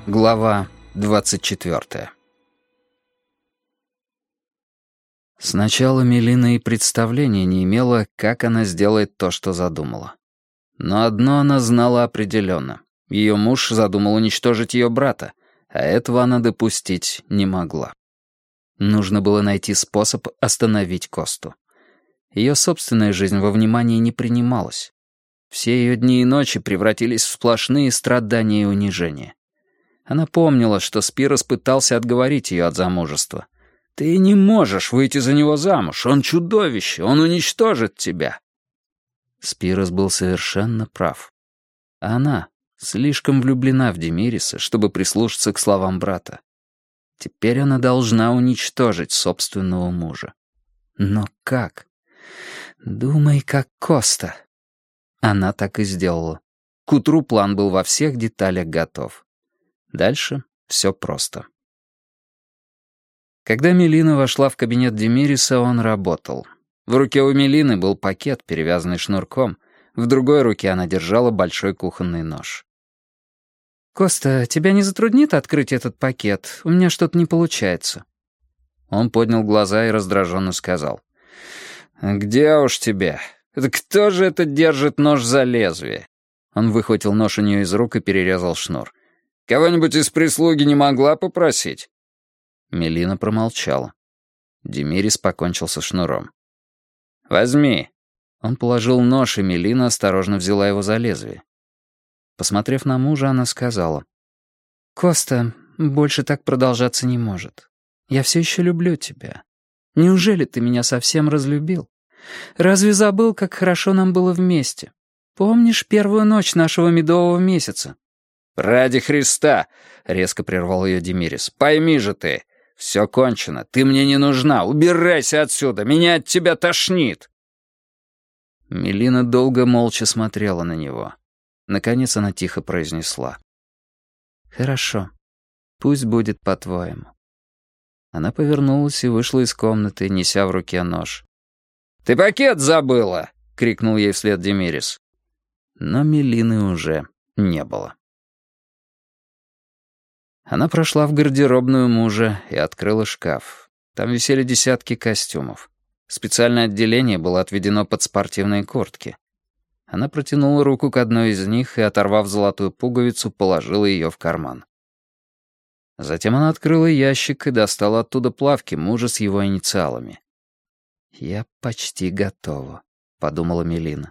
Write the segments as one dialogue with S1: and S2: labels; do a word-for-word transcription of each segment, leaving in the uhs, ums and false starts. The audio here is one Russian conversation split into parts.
S1: Глава двадцать четвёртая. Сначала Мелина и представления не имела, как она сделает то, что задумала. Но одно она знала определенно. Ее муж задумал уничтожить ее брата, а этого она допустить не могла. Нужно было найти способ остановить Косту. Ее собственная жизнь во внимание не принималась. Все ее дни и ночи превратились в сплошные страдания и унижения. Она помнила, что Спирос пытался отговорить ее от замужества. «Ты не можешь выйти за него замуж, он чудовище, он уничтожит тебя». Спирос был совершенно прав. А она слишком влюблена в Демириса, чтобы прислушаться к словам брата. Теперь она должна уничтожить собственного мужа. Но как? Думай, как Коста. Она так и сделала. К утру план был во всех деталях готов. Дальше все просто. Когда Мелина вошла в кабинет Демириса, он работал. В руке у Мелины был пакет, перевязанный шнурком. В другой руке она держала большой кухонный нож. «Коста, тебя не затруднит открыть этот пакет? У меня что-то не получается». Он поднял глаза и раздраженно сказал. «Где уж тебе? Это кто же это держит нож за лезвие?» Он выхватил нож у нее из рук и перерезал шнур. «Кого-нибудь из прислуги не могла попросить?» Мелина промолчала. Демирис покончил со шнуром. «Возьми». Он положил нож, и Мелина осторожно взяла его за лезвие. Посмотрев на мужа, она сказала. «Коста, больше так продолжаться не может. Я все еще люблю тебя. Неужели ты меня совсем разлюбил? Разве забыл, как хорошо нам было вместе? Помнишь первую ночь нашего медового месяца?» «Ради Христа!» — резко прервал ее Демирис. «Пойми же ты, все кончено, ты мне не нужна, убирайся отсюда, меня от тебя тошнит!» Мелина долго молча смотрела на него. Наконец она тихо произнесла. «Хорошо, пусть будет по-твоему». Она повернулась и вышла из комнаты, неся в руке нож. «Ты пакет забыла!» — крикнул ей вслед Демирис. Но Мелины уже не было. Она прошла в гардеробную мужа и открыла шкаф. Там висели десятки костюмов. Специальное отделение было отведено под спортивные куртки. Она протянула руку к одной из них и, оторвав золотую пуговицу, положила ее в карман. Затем она открыла ящик и достала оттуда плавки мужа с его инициалами. «Я почти готова», — подумала Мелина.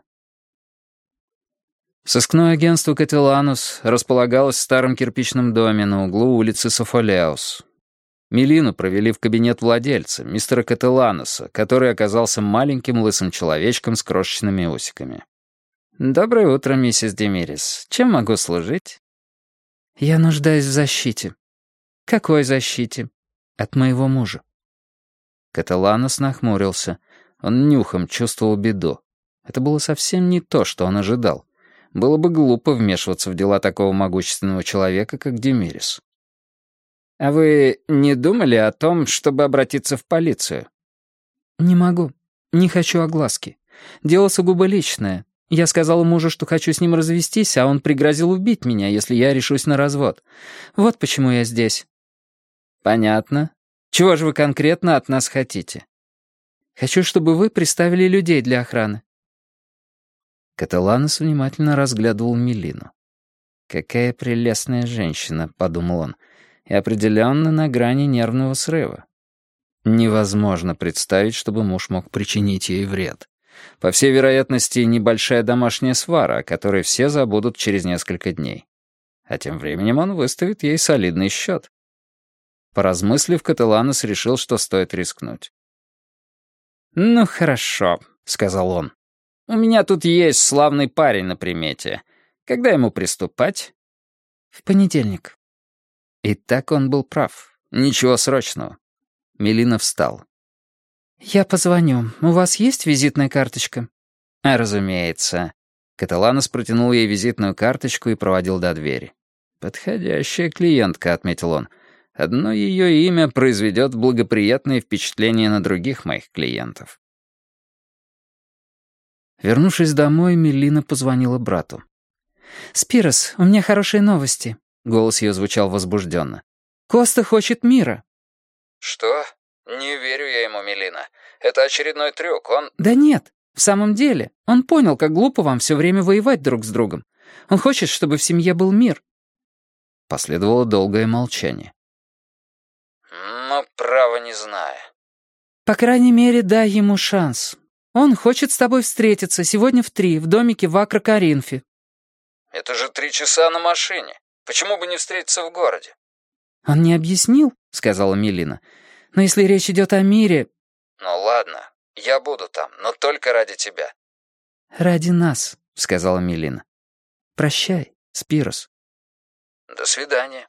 S1: Сыскное агентство «Кателанус» располагалось в старом кирпичном доме на углу улицы Софолеус. Мелину провели в кабинет владельца, мистера Кателануса, который оказался маленьким лысым человечком с крошечными усиками. «Доброе утро, миссис Демирис. Чем могу служить?» «Я нуждаюсь в защите». «Какой защите?» «От моего мужа». Кателанус нахмурился. Он нюхом чувствовал беду. Это было совсем не то, что он ожидал. Было бы глупо вмешиваться в дела такого могущественного человека, как Демирис. «А вы не думали о том, чтобы обратиться в полицию?» «Не могу. Не хочу огласки. Дело сугубо личное. Я сказала мужу, что хочу с ним развестись, а он пригрозил убить меня, если я решусь на развод. Вот почему я здесь». «Понятно. Чего же вы конкретно от нас хотите?» «Хочу, чтобы вы приставили людей для охраны». Кателанус внимательно разглядывал Мелину. «Какая прелестная женщина», — подумал он, — «и определенно на грани нервного срыва». Невозможно представить, чтобы муж мог причинить ей вред. По всей вероятности, небольшая домашняя свара, о которой все забудут через несколько дней. А тем временем он выставит ей солидный счет. Поразмыслив, Кателанус решил, что стоит рискнуть. «Ну, хорошо», — сказал он. «У меня тут есть славный парень на примете. Когда ему приступать?» «В понедельник». И так он был прав. Ничего срочного. Мелина встал. «Я позвоню. У вас есть визитная карточка?» «А, разумеется». Кателанус протянул ей визитную карточку и проводил до двери. «Подходящая клиентка», — отметил он. «Одно ее имя произведет благоприятное впечатление на других моих клиентов». Вернувшись домой, Мелина позвонила брату. «Спирос, у меня хорошие новости. Голос ее звучал возбужденно. «Коста хочет мира».
S2: «Что? Не верю я ему, Мелина. Это очередной трюк, он...»
S1: «Да нет, в самом деле. Он понял, как глупо вам все время воевать друг с другом. Он хочет, чтобы в семье был мир». Последовало долгое молчание.
S2: «Ну, право не знаю».
S1: «По крайней мере, дай ему шанс. Он хочет с тобой встретиться сегодня в три в домике в Акро-Коринфе».
S2: «Это же три часа на машине. Почему бы не встретиться в городе?»
S1: «Он не объяснил», — сказала Мелина. «Но если речь идет о мире...»
S2: «Ну ладно, я буду там, но только ради тебя».
S1: «Ради нас», — сказала Мелина. «Прощай, Спирос».
S2: «До свидания».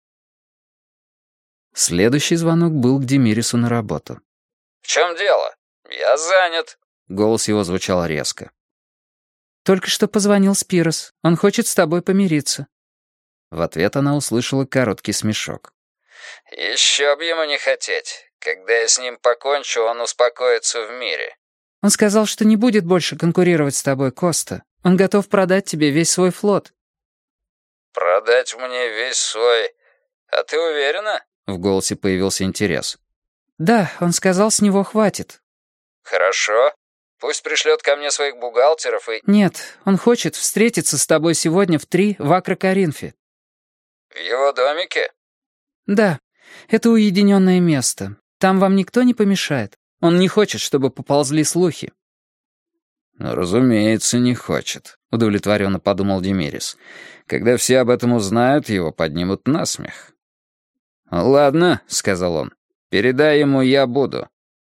S1: Следующий звонок был к Демирису на работу.
S2: «В чем дело? Я занят».
S1: Голос его звучал резко. «Только что позвонил Спирос. Он хочет с тобой помириться». В ответ она услышала короткий смешок.
S2: «Еще б ему не хотеть. Когда я с ним покончу, он успокоится в мире».
S1: «Он сказал, что не будет больше конкурировать с тобой, Коста. Он готов продать тебе весь свой флот».
S2: «Продать мне весь свой... А ты уверена?»
S1: В голосе появился интерес. «Да, он сказал, с него хватит».
S2: «Хорошо. Пусть пришлет ко мне своих бухгалтеров и...»
S1: «Нет, он хочет встретиться с тобой сегодня в три в Акро-Коринфе».
S2: «В его домике?»
S1: «Да, это уединенное место. Там вам никто не помешает. Он не хочет, чтобы поползли слухи».
S2: «Ну, разумеется, не хочет», — удовлетворенно подумал Демирис. «Когда все об этом узнают, его поднимут на смех». «Ладно», — сказал он, — «передай ему, я буду».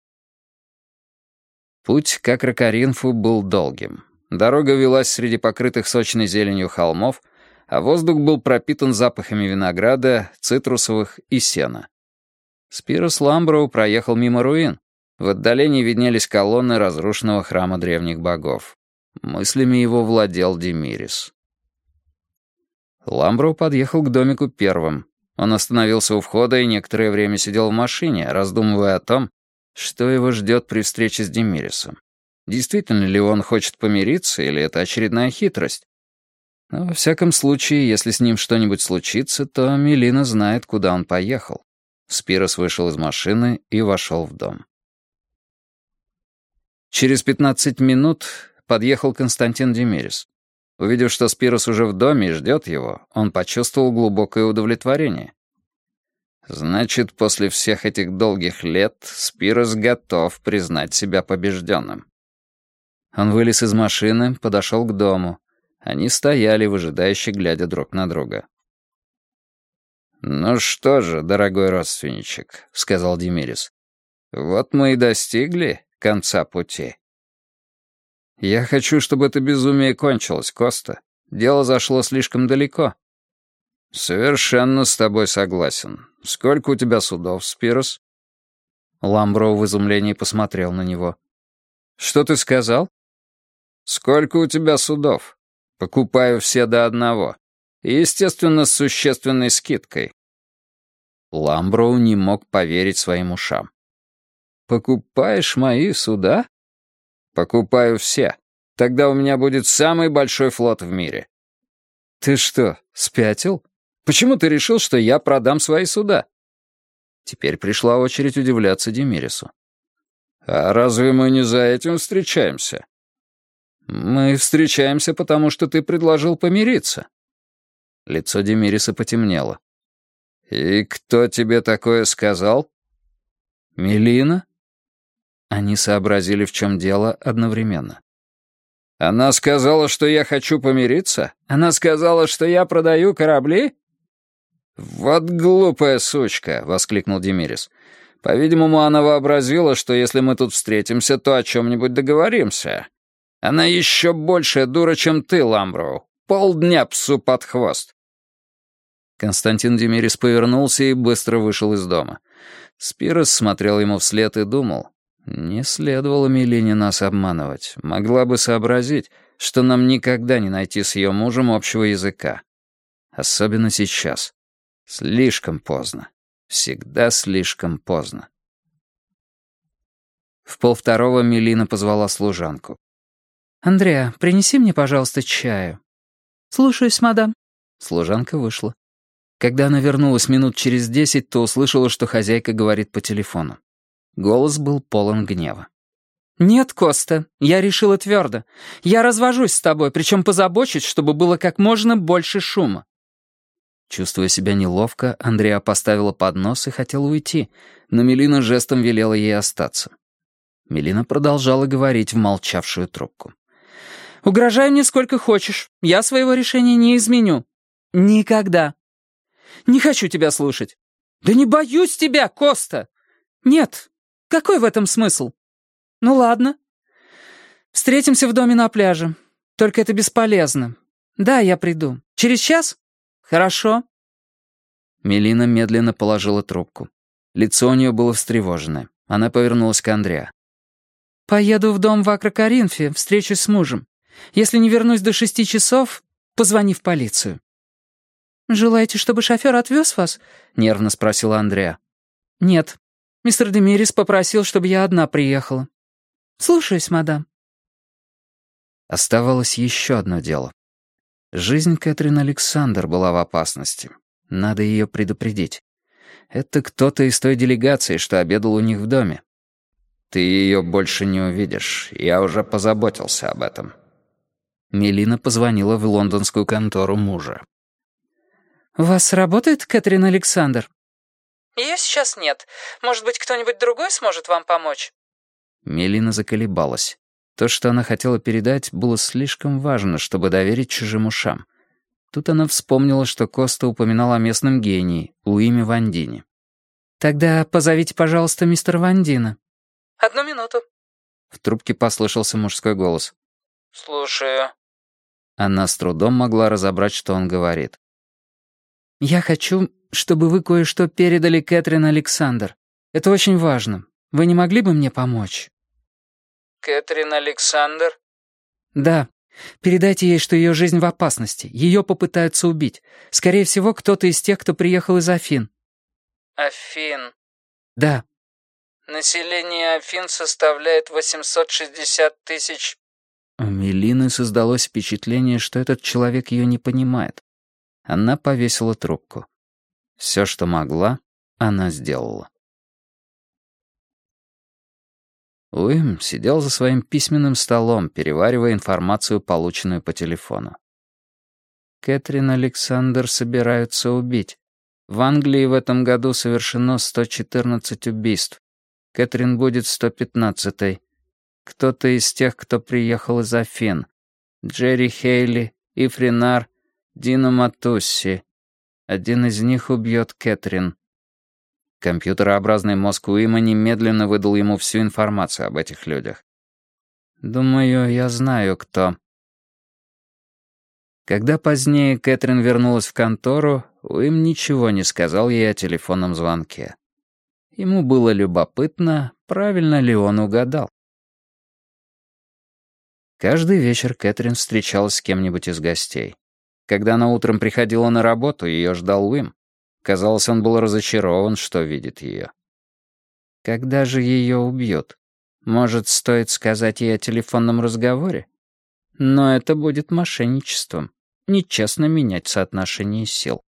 S2: Путь к Акро-Коринфу был долгим. Дорога велась среди покрытых сочной зеленью холмов, а воздух был пропитан запахами винограда, цитрусовых и сена. Спирос Ламброу проехал мимо руин. В отдалении виднелись колонны разрушенного храма древних богов. Мыслями его владел Демирис. Ламброу подъехал к домику первым. Он остановился у входа и некоторое время сидел в машине, раздумывая о том, что его ждет при встрече с Демирисом. Действительно ли он хочет помириться, или это очередная хитрость? Но, во всяком случае, если с ним что-нибудь случится, то Мелина знает, куда он поехал. Спирос вышел из машины и вошел в дом. Через пятнадцать минут подъехал Константин Демирис. Увидев, что Спирос уже в доме и ждет его, он почувствовал глубокое удовлетворение. Значит, после всех этих долгих лет Спирос готов признать себя побежденным. Он вылез из машины, подошел к дому. Они стояли, выжидающе глядя друг на друга. «Ну что же, дорогой родственничек», — сказал Демирис, — «вот мы и достигли конца пути». «Я хочу, чтобы это безумие кончилось, Коста. Дело зашло слишком далеко». «Совершенно с тобой согласен. Сколько у тебя судов, Спирос?» Ламброу в изумлении посмотрел на него. «Что ты сказал?» «Сколько у тебя судов? Покупаю все до одного. И, естественно, с существенной скидкой». Ламброу не мог поверить своим ушам. «Покупаешь мои суда?» «Покупаю все. Тогда у меня будет самый большой флот в мире». «Ты что, спятил? Почему ты решил, что я продам свои суда?» Теперь пришла очередь удивляться Демирису. «А разве мы не за этим встречаемся?» «Мы встречаемся, потому что ты предложил помириться». Лицо Демириса потемнело. «И кто тебе такое сказал?» «Мелина?» Они сообразили, в чем дело, одновременно. «Она сказала, что я хочу помириться? Она сказала, что я продаю корабли?» «Вот глупая сучка!» — воскликнул Демирис. «По-видимому, она вообразила, что если мы тут встретимся, то о чем-нибудь договоримся. Она еще большая дура, чем ты, Ламброу. Полдня псу под хвост». Константин Демирис повернулся и быстро вышел из дома. Спирос смотрел ему вслед и думал: не следовало Мелине нас обманывать. Могла бы сообразить, что нам никогда не найти с ее мужем общего языка. Особенно сейчас. Слишком поздно. Всегда слишком поздно. В полвторого Мелина позвала служанку. «Андреа, принеси мне, пожалуйста, чаю». «Слушаюсь, мадам». Служанка вышла.
S1: Когда она вернулась минут через десять, то услышала, что хозяйка говорит по телефону. Голос был полон гнева. «Нет, Коста, я решила твердо. Я развожусь с тобой, причем позабочусь, чтобы было как можно больше шума». Чувствуя себя неловко, Андреа поставила поднос и хотела уйти, но Мелина жестом велела ей остаться. Мелина продолжала говорить в молчавшую трубку. «Угрожай мне сколько хочешь. Я своего решения не изменю. Никогда. Не хочу тебя слушать. Да не боюсь тебя, Коста. Нет. Какой в этом смысл? Ну ладно. Встретимся в доме на пляже. Только это бесполезно. Да, я приду. Через час? Хорошо». Мелина медленно положила трубку. Лицо у нее было встревоженное. Она повернулась к Андреа. «Поеду в дом в Акрокоринфе, встречусь с мужем. Если не вернусь до шести часов, позвони в полицию». «Желаете, чтобы шофер отвез вас?» — нервно спросила Андреа. «Нет. Мистер Демирис попросил, чтобы я одна приехала». «Слушаюсь, мадам». Оставалось еще одно дело. Жизнь Кэтрин Александр была в опасности. Надо ее предупредить. Это кто-то из той делегации, что обедал у них в доме. «Ты ее больше не увидишь. Я уже позаботился об этом». Мелина позвонила в лондонскую контору мужа. «У вас работает Кэтрин Александр?» «Ее сейчас нет. Может быть, кто-нибудь другой сможет вам помочь?» Мелина заколебалась. То, что она хотела передать, было слишком важно, чтобы доверить чужим ушам. Тут она вспомнила, что Коста упоминал о местном гении, Уиме Вандине. «Тогда позовите, пожалуйста, мистера Вандина». «Одну минуту». В трубке послышался мужской голос. «Слушаю». Она с трудом могла разобрать, что он говорит. «Я хочу, чтобы вы кое-что передали Кэтрин Александр. Это очень важно. Вы не могли бы мне помочь?» «Кэтрин Александр?» «Да. Передайте ей, что ее жизнь в опасности. Ее попытаются убить. Скорее всего, кто-то из тех, кто приехал из Афин». «Афин?» «Да». «Население Афин составляет восемьсот шестьдесят тысяч...» У Мелины создалось впечатление, что этот человек ее не понимает. Она повесила трубку. Все, что могла, она сделала. Уим сидел за своим письменным столом, переваривая информацию, полученную по телефону. Кэтрин Александр собираются убить. В Англии в этом году совершено сто четырнадцать убийств. Кэтрин будет сто пятнадцатой. Кто-то из тех, кто приехал из Афин. Джерри Хейли, Ифринар, Дино Матусси. Один из них убьет Кэтрин. Компьютерообразный мозг Уима немедленно выдал ему всю информацию об этих людях. «Думаю, я знаю, кто». Когда позднее Кэтрин вернулась в контору, Уим ничего не сказал ей о телефонном звонке. Ему было любопытно, правильно ли он угадал. Каждый вечер Кэтрин встречалась с кем-нибудь из гостей. Когда она утром приходила на работу, ее ждал Уим. Казалось, он был разочарован, что видит ее. Когда же ее убьют? Может, стоит сказать ей о телефонном разговоре? Но это будет мошенничеством. Нечестно менять соотношение сил.